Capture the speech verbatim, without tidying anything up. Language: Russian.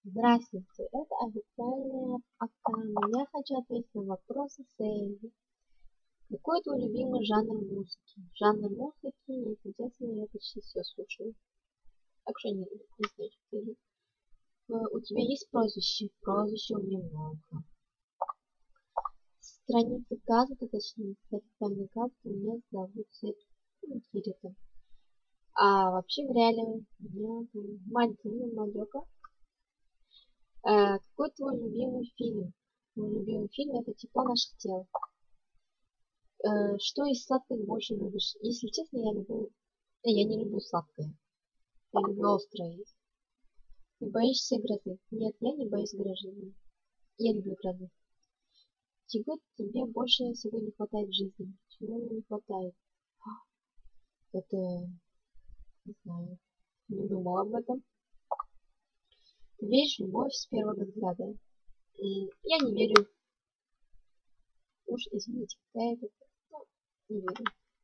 Здравствуйте, это официальная аккаунт. Я хочу ответить на вопросы Сэнди. Какой твой любимый жанр музыки? Жанр музыки, если честно, я почти все слушаю. Так что не, не знаю, что ты. У тебя есть прозвище? Прозвище у меня много. Страница газета, точнее, официальной газеты у меня зовут Кирита. А вообще в реале у меня Мадина, Мадёка. Э, какой твой любимый фильм? Мой любимый фильм это «Тепло наших тел». Э, что из сладких больше любишь? Если честно, я люблю... Я не люблю сладкое. Я люблю острое. Ты боишься грозы? Нет, я не боюсь грозы. Я люблю грозы. Чего тебе больше всего не хватает в жизни? Чего мне не хватает? Это... Не знаю. Не думала об этом. Ты веришь в любовь с первого взгляда? Я не верю. Уж извините, какая это... Ну, не верю.